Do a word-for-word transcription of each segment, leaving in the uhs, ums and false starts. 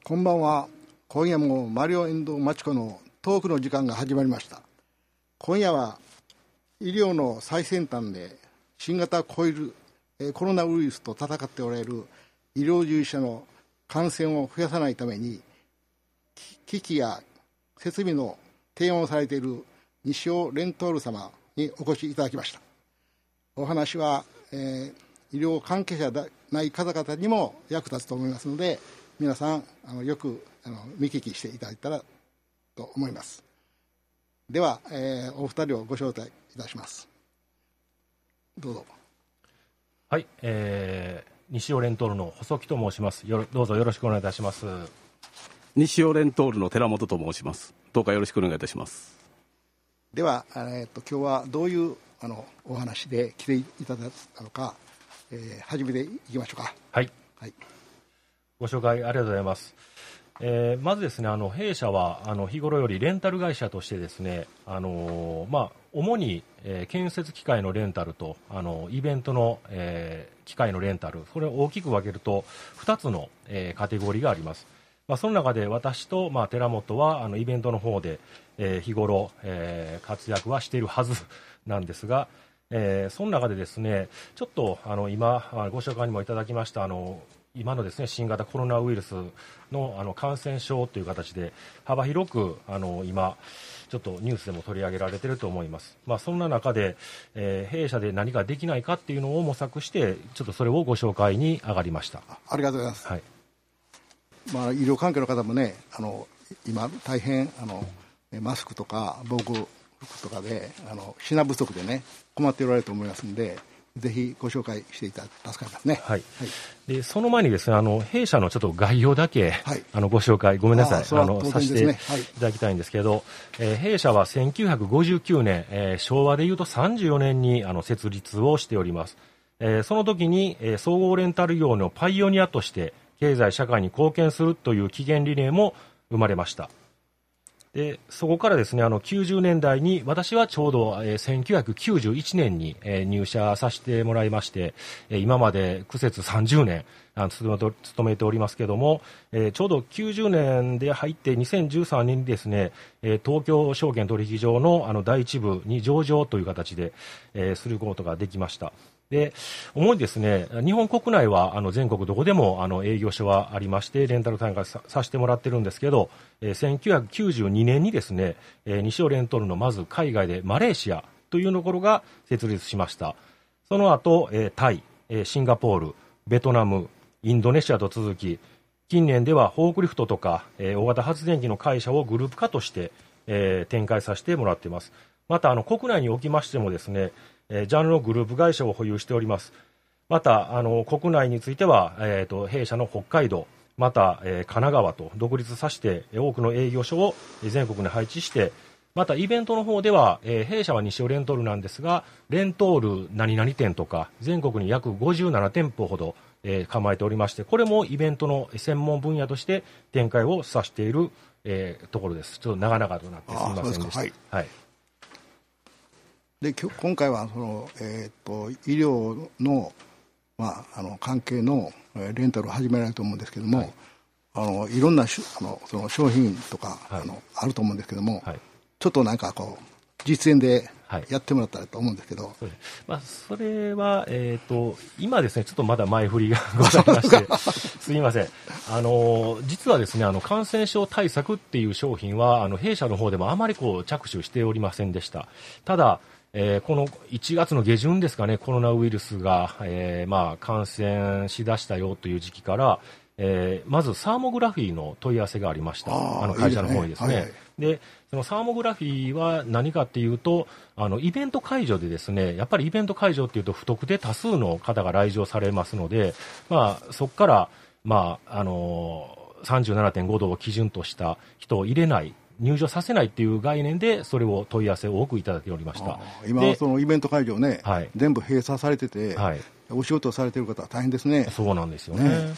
こんばんは。今夜もマリオ&マチコのトークの時間が始まりました。今夜は医療の最先端で新型コイルコロナウイルスと戦っておられる医療従事者の感染を増やさないために機器や設備の提案をされている西尾レントール様にお越しいただきました。お話は、えー、医療関係者でない方々にも役立つと思いますので、皆さんあのよくあの見聞きしていただいたらと思います。では、えー、お二人をご招待いたします。どうぞ。 はい、えー、西尾レントールの細木と申します。よどうぞよろしくお願いいたします。 西尾レントールの寺本と申します。どうかよろしくお願いいたします。 では、えー、と今日はどういうあのお話で来ていただいたのか、えー、始めていきましょうか。 はい、 はい、 ご紹介ありがとうございます。えー、まずですね、あの弊社はあの日頃よりレンタル会社としてですね、あのーまあ、主に、えー、建設機械のレンタルとあのイベントの、えー、機械のレンタル、それを大きく分けるとふたつの、えー、カテゴリーがあります。まあ、その中で私と、まあ、寺本はあのイベントの方で、えー、日頃、えー、活躍はしているはずなんですが、えー、その中でですね、ちょっとあの今ご紹介にもいただきましたあの今のですね新型コロナウイルス の, あの感染症という形で幅広くあの今ちょっとニュースでも取り上げられていると思います。まあ、そんな中で、えー、弊社で何かできないかっていうのを模索してちょっとそれをご紹介に上がりました。 あ, ありがとうございます。 はい、 まあ、医療関係の方もね、あの今大変あのマスクとか防護服とかであの品不足でね困っておられると思いますので、ぜひご紹介していただき助かりますね。 はいはい、でその前にですね、あの弊社のちょっと概要だけ、はい、あのご紹介ごめんなさい、ああのさせていただきたいんですけど、えー、弊社はせんきゅうひゃくごじゅうきゅうねん、えー、昭和でいうとさんじゅうよねんにあの設立をしております。えー、その時に、えー、総合レンタル業のパイオニアとして経済社会に貢献するという起源理念も生まれました。でそこからですね、あのきゅうじゅうねんだいに私はちょうど、えー、せんきゅうひゃくきゅうじゅういちねんに、えー、入社させてもらいまして、えー、今まで苦節さんじゅうねんあの勤めと勤めておりますけども、えー、ちょうどきゅうじゅうねんで入ってにせんじゅうさんねんにですね、えー、東京証券取引所のあの第一部に上場という形で、えー、することができました。で主にですね、日本国内はあの全国どこでもあの営業所はありましてレンタル単価ささせてもらってるんですけど、えー、せんきゅうひゃくきゅうじゅうにねんにですね、えー、西尾レントールのまず海外でマレーシアというところが設立しました。その後、えー、タイ、えー、シンガポール、ベトナム、インドネシアと続き、近年ではフォークリフトとか、えー、大型発電機の会社をグループ化として、えー、展開させてもらっています。またあの国内におきましてもですね、えー、ジャンルのグループ会社を保有しております。またあの国内については、えー、と弊社の北海道また、えー、神奈川と独立させて多くの営業所を全国に配置して、またイベントの方では、えー、弊社は西尾レントールなんですがレントール何々店とか全国に約ごじゅうななてんぽほど、えー、構えておりまして、これもイベントの専門分野として展開をさせている、えー、ところです。ちょっと長々となってすみませんでした。はいはい、 で今回はその、えー、と医療の、まあ、あの関係のレンタルを始められると思うんですけども、はい、あのいろんなしあのその商品とか、はい、あのあると思うんですけども、はい、ちょっとなんかこう実演でやってもらったらと思うんですけど、はい、 そ, まあ、それは、えー、と今ですねちょっとまだ前振りがございましてすみません。あの実はですねあの感染症対策っていう商品はあの弊社の方でもあまりこう着手しておりませんでした。ただえー、このいちがつの下旬ですかね、コロナウイルスが、えーまあ、感染しだしたよという時期から、えー、まずサーモグラフィーの問い合わせがありました。ああの会社の方にですね。いいですね。はいはい、でそのサーモグラフィーは何かっていうと、あのイベント会場でですね、やっぱりイベント会場っていうと不特定多数の方が来場されますので、まあ、そこから、まああのー、さんじゅうななてんごどを基準とした人を入れない入場させないという概念でそれを問い合わせを多くいただいておりました。 今そのイベント会場ね、はい、全部閉鎖されてて、はい、お仕事をされている方は大変ですね。 そうなんですよね。ね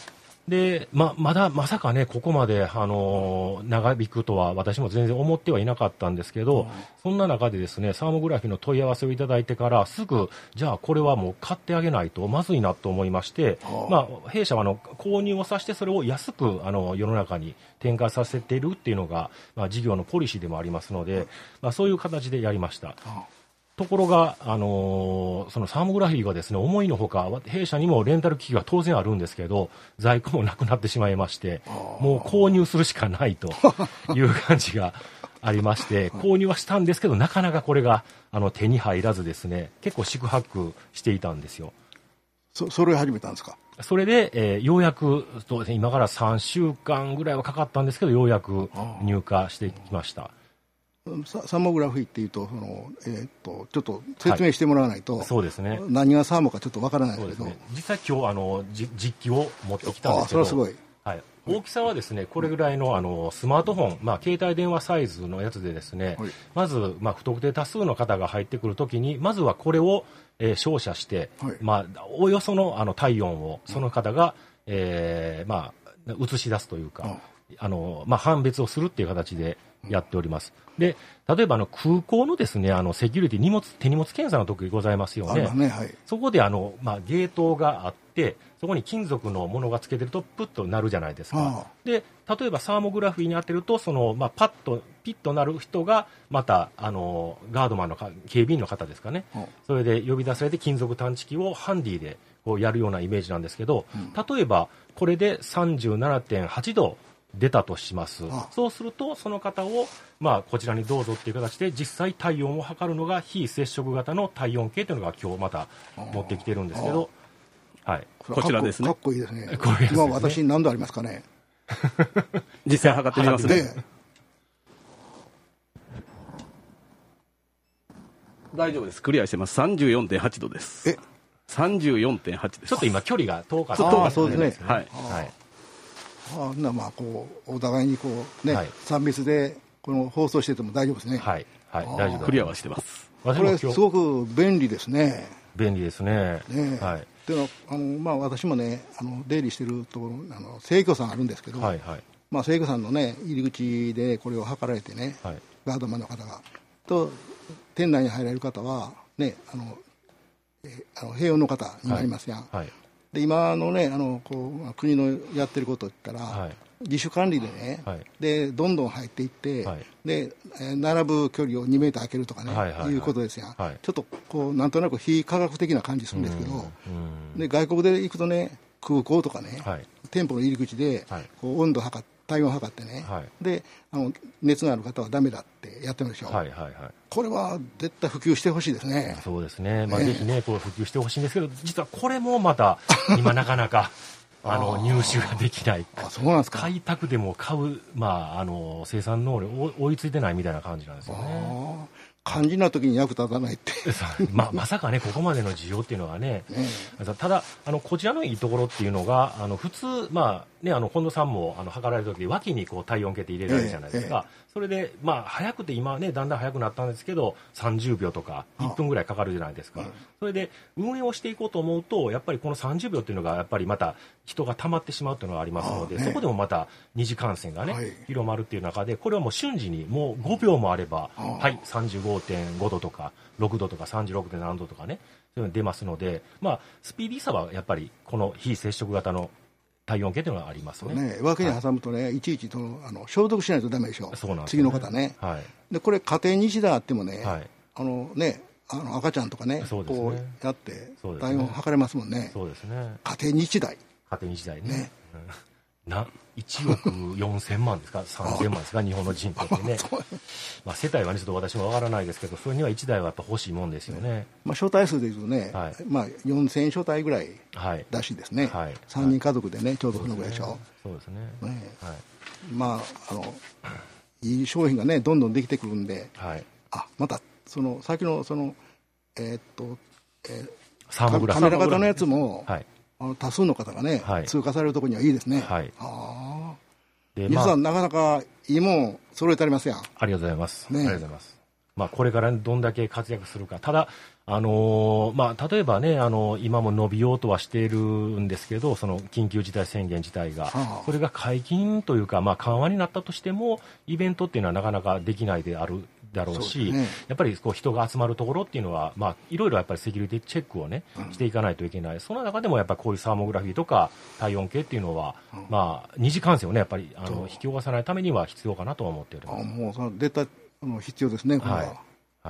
で、ま、まだまさかね、ここまで、あのー、長引くとは私も全然思ってはいなかったんですけど、うん、そんな中でですね、サーモグラフィーの問い合わせをいただいてからすぐ、じゃあこれはもう買ってあげないとまずいなと思いまして、うん、まあ、弊社はあの購入をさせてそれを安くあの世の中に展開させているっていうのが、まあ、事業のポリシーでもありますので、うん、まあ、そういう形でやりました。うん、ところが、あのー、そのサーモグラフィーがですね、思いのほか、弊社にもレンタル機器が当然あるんですけど、在庫もなくなってしまいまして、もう購入するしかないという感じがありまして、購入はしたんですけど、なかなかこれがあの手に入らずですね、結構四苦八苦していたんですよ。 そ、それを始めたんですか？ それで、えー、ようやく、そうですね、今からさんしゅうかんぐらいはかかったんですけど、ようやく入荷してきました。 サ, サーモグラフィーっていうと、その、えー、っとちょっと説明してもらわないと、はい、 そうですね、 何がサーモかちょっとわからないですけど、 ね、実際今日あのじ実機を持ってきたんですけど、 あ、それはすごい、 はい、大きさはですねこれぐらいの、あのスマートフォン、まあ、携帯電話サイズのやつでですね、はい、まず、まあ、不特定多数の方が入ってくるときにまずはこれを、えー、照射して、はい、まあ、およそ の, あの体温をその方が、うん、えーまあ、映し出すというか、うん、あのまあ、判別をするっていう形でやっております。で、例えばあの空港のですね、あのセキュリティ荷物手荷物検査の時ございますよね。 ね、はい、 そこであの、まあ、ゲートがあってそこに金属のものがつけてるとプッとなるじゃないですか。で、例えばサーモグラフィーに当てるとその、まあ、パッとピッとなる人がまたあのガードマンのか警備員の方ですかね、それで呼び出されて金属探知機をハンディでこうやるようなイメージなんですけど、うん、例えばこれで さんじゅうななてんはちど出たとします。ああ、そうするとその方を、まあ、こちらにどうぞっていう形で実際体温を測るのが非接触型の体温計というのが今日また持ってきてるんですけど、はい、 こちらですね。 かっこいいですね。これ今私何度ありますかね。 実際測ってみますね。ね、大丈夫です。クリアしてます。 さんじゅうよんてんはち 度です。え さんじゅうよんてんはち です。 ちょっと今距離が遠かった。 ああ、そうですね。 はい、はい、 あんなまあこうお互いにこうね、はい、さん密でこの放送してても大丈夫ですね。 はい、はい、大丈夫。 クリアはしてます。 これすごく便利ですね。 便利ですね。 ね、はい。でもあのまあ私もねあの出入りしてるところあの生協さんあるんですけど、はいはい、まあ生協さんのね入り口でこれを測られてね、はい、ガードマンの方がと店内に入られる方はねあの、えあの平穏の方になりますやん。はいはい、で今のねあのこう国のやってることって言ったら、はい、自主管理でね、はい、でどんどん入っていって、はい、で並ぶ距離をにメーター空けるとかね、はいはいはい、いうことですやん、はい、ちょっとこうなんとなく非科学的な感じするんですけど、うんうん、で外国で行くとね空港とかね、はい、店舗の入り口で、はい、こう温度測って体温を測ってね、はい、であの熱がある方はダメだってやってるんでしょう、はいはいはい、これは絶対普及してほしいですね。 そうですね、まあ、ぜひねこう普及してほしいんですけど実はこれもまた今なかなかあの入手ができない。 あ、そうなんですか。 買いたくても買う、まあ、あの生産能力追いついてないみたいな感じなんですよね。 肝心な時に役立たないってま, まさかねここまでの需要っていうのは ね, ねただあのこちらのいいところっていうのがあの普通、まあね、あの近藤さんもあの測られる時に脇にこう体温計って入れられるじゃないですか、ええ、それで、まあ、早くて今ねだんだん早くなったんですけどさんじゅうびょうとかいっぷんぐらいかかるじゃないですか、うん、それで運営をしていこうと思うとやっぱりこのさんじゅうびょうっていうのがやっぱりまた人が溜まってしまうっていうのがありますので、ね、そこでもまた二次感染がね、はい、広まるっていう中でこれはもう瞬時にもうごびょうもあればはい さんじゅうごてんごどとかろくどとか さんじゅうろくてんななどとかねそういうの出ますので、まあ、スピーディーさはやっぱりこの非接触型の体温計というのがあります ね, ね脇に挟むとね、はい、いちいちとあの消毒しないとダメでしょ。そうなんですね、次の方ね、はい、でこれ家庭にいちだいあってもね、はい、あのねあの赤ちゃんとか ね, ねこうやって体温測れますもんね。そうですね、家庭にいちだい家庭にいちだい ね, ねないちおくよんせんまんですかさんぜんまんですか日本の人口ってねまあ世帯はねちょっと私もわからないですけどそれにはいちだいはやっぱ欲しいもんですよね、ねまあ、所帯数でいうとね、はいまあ、よんせん所帯ぐらいらしいですね、はい、さんにん家族でねちょうどそのぐらいでしょ。 そうですね、 ね、はい、まああのいい商品がねどんどんできてくるんで、はい、あまたその先のそのえー、っと、えー、 サーモグラフカメラ型のやつも、はいあの多数の方がね、はい、通過されるところにはいいですね。はい。ああ。皆さん、まあ、なかなかいいもん揃えてありますやん。 ありがとうございます。ね、ありがとうございます。 まあ、これからどんだけ活躍するか、ただ、あのーまあ、例えばね、あの今も伸びようとはしているんですけど、その緊急事態宣言自体が、それが解禁というか、まあ、緩和になったとしても、イベントっていうのはなかなかできないであるだろうし、ね、やっぱりこう人が集まるところっていうのは、まあ、いろいろやっぱりセキュリティチェックをね、していかないといけない、その中でもやっぱりこういうサーモグラフィーとか体温計っていうのは、まあ、二次感染をね、やっぱりあの引き起こさないためには必要かなとは思っております。 あ、もうそのデータの必要ですね、これは。 はいはい、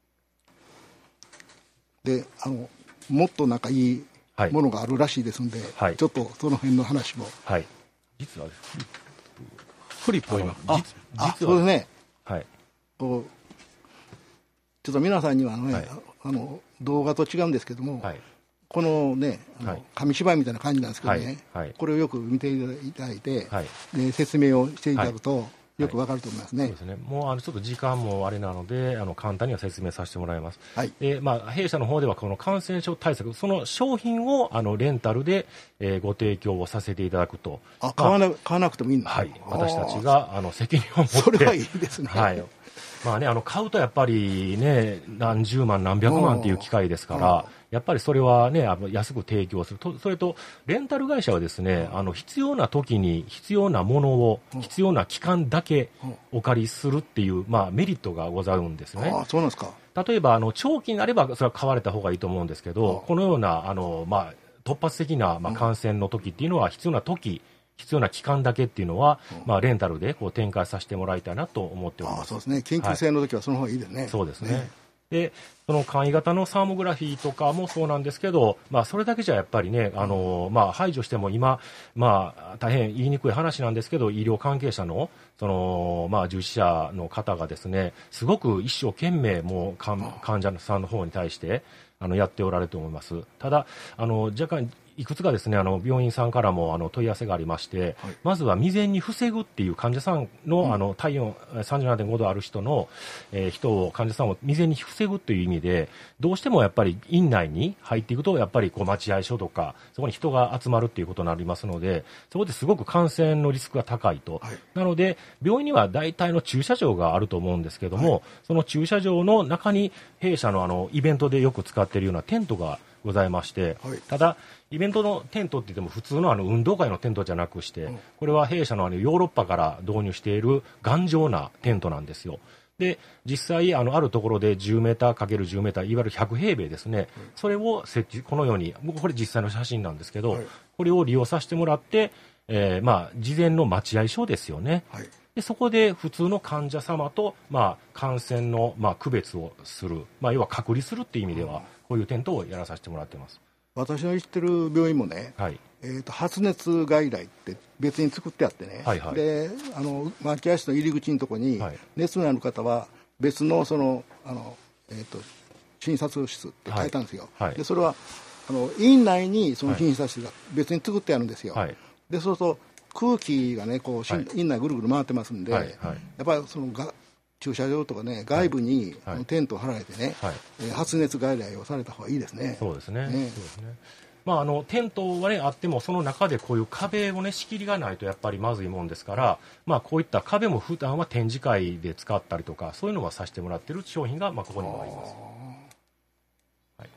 であのもっとなんかいいものがあるらしいですので、はい、ちょっとその辺の話も。 はい、実はフリップを今、 ああ実はそうですね、はい、こうちょっと皆さんにはあの、ね、はい、あの動画と違うんですけども、はい、このね、あの、はい、紙芝居みたいな感じなんですけどね、はいはい、これをよく見ていただいて、はい、で説明をしていただくと、はい、よくわかると思いますね。 はい、そうですね。もうあのちょっと時間もあれなので、あの簡単には説明させてもらいます。はい。で、まあ弊社の方ではこの感染症対策、その商品をあのレンタルで、えー、ご提供をさせていただくと。 あ、買わな、まあ、買わなくてもいいんだ。 はい。私たちがあの責任を持って。 それはいいですね。 はい。まあね、あの買うとやっぱりね、何十万何百万っていう機械ですから、やっぱりそれはね、安く提供すると、それとレンタル会社はですね、あの必要な時に必要なものを必要な期間だけお借りするっていう、まあ、メリットがござるんですよね。 ああ、そうなんですか。 例えばあの長期になればそれは買われた方がいいと思うんですけど、このようなあの、まあ、突発的な、まあ、感染の時っていうのは必要な時、必要な期間だけっていうのは、うん、まあ、レンタルでこう展開させてもらいたいなと思っております。 ああ、そうですね。緊急性の時はその方がいいですね。はい、 そうですね。 ね。 でその簡易型のサーモグラフィーとかもそうなんですけど、まあ、それだけじゃやっぱりね、あのまあ、排除しても今、まあ、大変言いにくい話なんですけど、医療関係者の、その、まあ、従事者の方がですね、すごく一生懸命もう患者さんの方に対してあのやっておられると思います。ただあの若干いくつかですね、あの病院さんからもあの問い合わせがありまして、はい、まずは未然に防ぐっていう患者さんの、うん、あの体温 さんじゅうななてんご 度ある人の、えー、人を患者さんを未然に防ぐという意味で、どうしてもやっぱり院内に入っていくとやっぱりこう待合所とかそこに人が集まるっていうことになりますので、そこですごく感染のリスクが高いと、はい、なので病院には大体の駐車場があると思うんですけども、はい、その駐車場の中に弊社のあのイベントでよく使っているようなテントがございまして、はい、ただイベントのテントって言っても普通のあの運動会のテントじゃなくして、うん、これは弊社のあのヨーロッパから導入している頑丈なテントなんですよ。で実際あのあるところでじゅうメーターかけるじゅうメーター、いわゆるひゃくへいべいですね、うん、それを設置、このようにこれ実際の写真なんですけど、はい、これを利用させてもらって、えー、まあ事前の待合所ですよね、はい、でそこで普通の患者様と、まあ、感染の、まあ、区別をする、まあ、要は隔離するっていう意味では、うん、こういうテントをやらさせてもらってます。 私の知ってる病院もね、はい、えーと、発熱外来って別に作ってあってね、はいはい、であの待合室の入り口のところに、はい、熱のある方は別のそのあの、えーと、診察室って書いたんですよ、はいはい、でそれはあの院内にその診察室が別に作ってあるんですよ、はい、でそうすると空気がねこう、はい、院内ぐるぐる回ってますんで、はいはい、やっぱりそのが駐車場とかね、外部にテントを張られてね、はいはい、発熱外来をされた方がいいですね。 そうですね。ね、そうですね。まあ、あのテントは、ね、あってもその中でこういう壁を、ね、仕切りがないとやっぱりまずいもんですから、まあ、こういった壁も普段は展示会で使ったりとかそういうのはさせてもらっている商品が、まあ、ここにもあります。はい、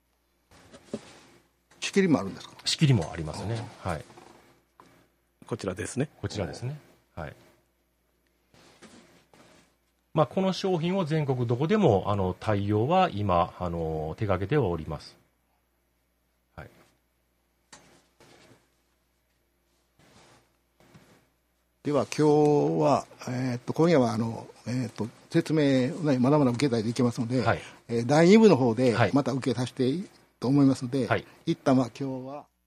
仕切りもあるんですか？ 仕切りもありますね。はい、 こちらですね。 こちらですね。はい。まあ、この商品を全国どこでもあの対応は今あの手掛けてはおります。はい、 では今日は、えー、っと今夜はあの、えー、っと説明を、ね、まだまだ受けたいでいけますので、はい、えー、だいに部の方でまた受けさせてと思いますので、はい、一旦は今日は。